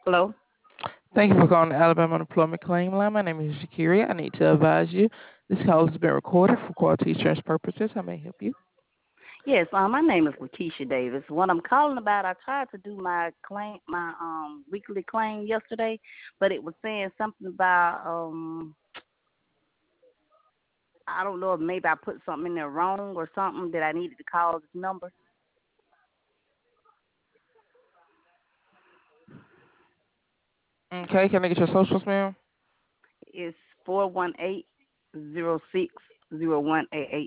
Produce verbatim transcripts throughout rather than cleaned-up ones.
Hello. Thank you for calling the Alabama Unemployment Claim Line. My name is Shakira. I need to advise you this call has been recorded for quality assurance purposes. How may I help you? Yes, um, my name is Lakeisha Davis. What I'm calling about, I tried to do my claim, my um weekly claim yesterday, but it was saying something about um I don't know if maybe I put something in there wrong or something that I needed to call this number. Okay, can I get your socials, ma'am? It's four one eight zero six zero one eight eight.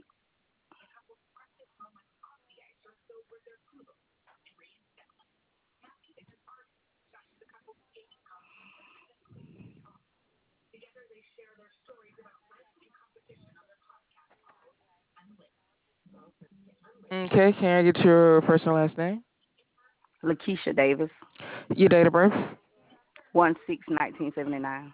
Okay, can I get your first and last name? Lakeisha Davis, Your date of birth? one six nineteen seventy nine.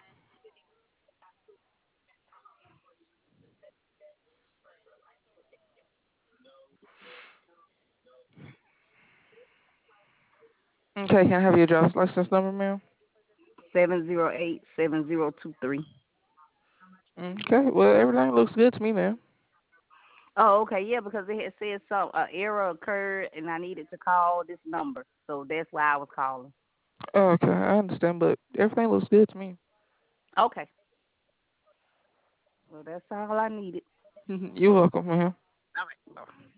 Okay, can I have your driver's license number, ma'am? Seven zero eight seven zero two three. Okay, well, everything looks good to me, ma'am. Oh, okay, yeah, because it had said some uh, error occurred and I needed to call this number, so that's why I was calling. Okay, I understand, but everything looks good to me. Okay, well that's all I needed. You're welcome, ma'am. All right.